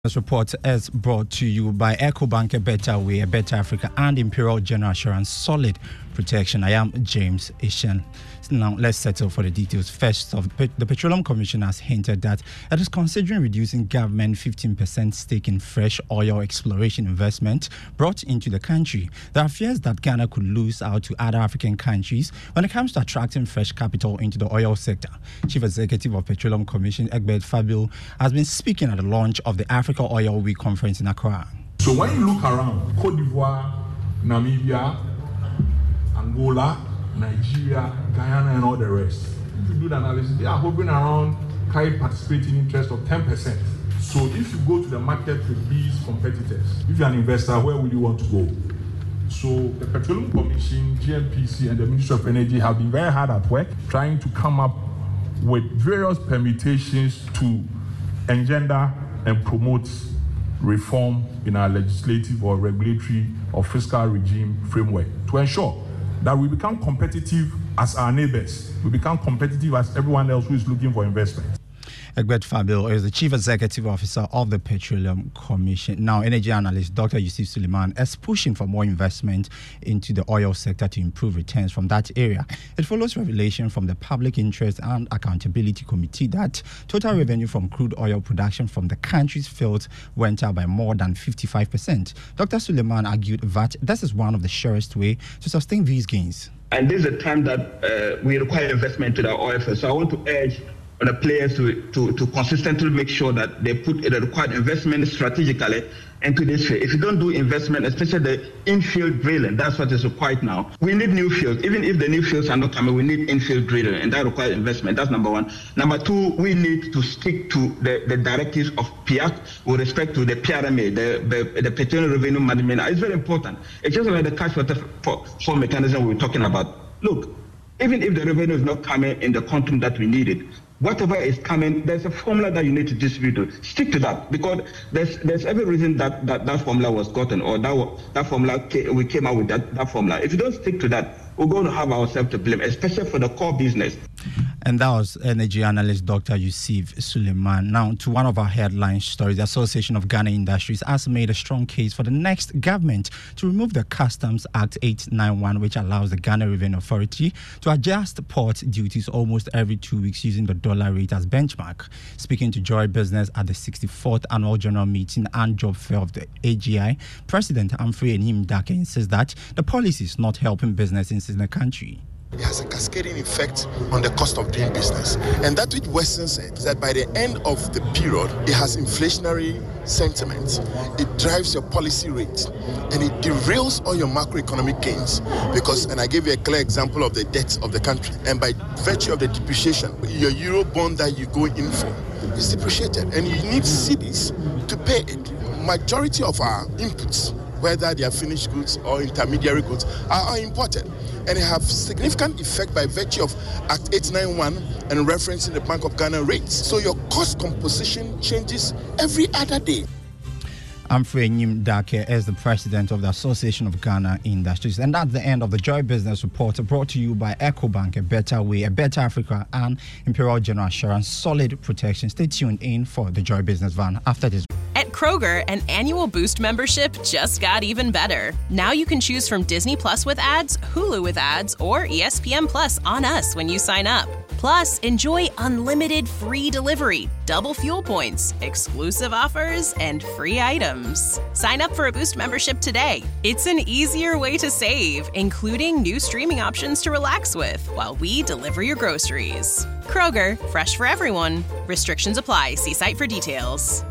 This report is brought to you by EcoBank, a better way, a better Africa, and Imperial General Assurance, solid protection. I am James Ishan. Now, let's settle for the details. First off, the Petroleum Commission has hinted that it is considering reducing government 15% stake in fresh oil exploration investment brought into the country. There are fears that Ghana could lose out to other African countries when it comes to attracting fresh capital into the oil sector. Chief Executive of Petroleum Commission, Egbert Fabio, has been speaking at the launch of the Africa Oil Week conference in Accra. So when you look around, Cote d'Ivoire, Namibia, Angola, Nigeria, Guyana, and all the rest, if you do the analysis, they are hovering around high participating interest of 10%. So if you go to the market with these competitors, if you're an investor, where would you want to go? So the Petroleum Commission, GNPC, and the Ministry of Energy have been very hard at work trying to come up with various permutations to engender and promote reform in our legislative or regulatory or fiscal regime framework to ensure that we become competitive as our neighbors, we become competitive as everyone else who is looking for investment. Egbert Fabio is the Chief Executive Officer of the Petroleum Commission. Now, energy analyst Dr. Yusuf Suleiman is pushing for more investment into the oil sector to improve returns from that area. It follows revelation from the Public Interest and Accountability Committee that total revenue from crude oil production from the country's fields went up by more than 55%. Dr. Suleiman argued that this is one of the surest ways to sustain these gains. And this is a time that we require investment to the oil field. So I want to urge on the players to consistently make sure that they put the required investment strategically into this field. If you don't do investment, especially the infield drilling, that's what is required now. We need new fields. Even if the new fields are not coming, we need infield drilling, and that requires investment. That's number one. Number two, we need to stick to the directives of PIAC with respect to the PRMA, the Petroleum Revenue Management. It's very important. It's just like the cash water for mechanism we were talking about. Look, even if the revenue is not coming in the quantum that we needed, whatever is coming, there's a formula that you need to distribute to. Stick to that, because there's every reason that formula was gotten, or that formula we came out with that formula. If you don't stick to that, we're going to have ourselves to blame, especially for the core business. And that was energy analyst Dr. Yusuf Suleiman. Now, to one of our headline stories, the Association of Ghana Industries has made a strong case for the next government to remove the Customs Act 891, which allows the Ghana Revenue Authority to adjust port duties almost every 2 weeks using the dollar rate as benchmark. Speaking to Joy Business at the 64th Annual General Meeting and Job Fair of the AGI, President Humphrey Enyim-Dake insists that the policy is not helping businesses in the country. It has a cascading effect on the cost of doing business. And that which worsens it is that by the end of the period, it has inflationary sentiment. It drives your policy rate and it derails all your macroeconomic gains. Because, and I gave you a clear example of the debt of the country, and by virtue of the depreciation, your euro bond that you go in for is depreciated, and you need cedis to pay it. Majority of our inputs, whether they are finished goods or intermediary goods, are imported. And it have significant effect by virtue of Act 891 and referencing the Bank of Ghana rates. So your cost composition changes every other day. Humphrey Enyim-Dake is the president of the Association of Ghana Industries. And that's the end of the Joy Business Report, brought to you by EcoBank, a better way, a better Africa, and Imperial General Assurance, solid protection. Stay tuned in for the Joy Business Van after this. At Kroger, an annual Boost membership just got even better. Now you can choose from Disney Plus with ads, Hulu with ads, or ESPN Plus on us when you sign up. Plus, enjoy unlimited free delivery, double fuel points, exclusive offers, and free items. Sign up for a Boost membership today. It's an easier way to save, including new streaming options to relax with while we deliver your groceries. Kroger, fresh for everyone. Restrictions apply. See site for details.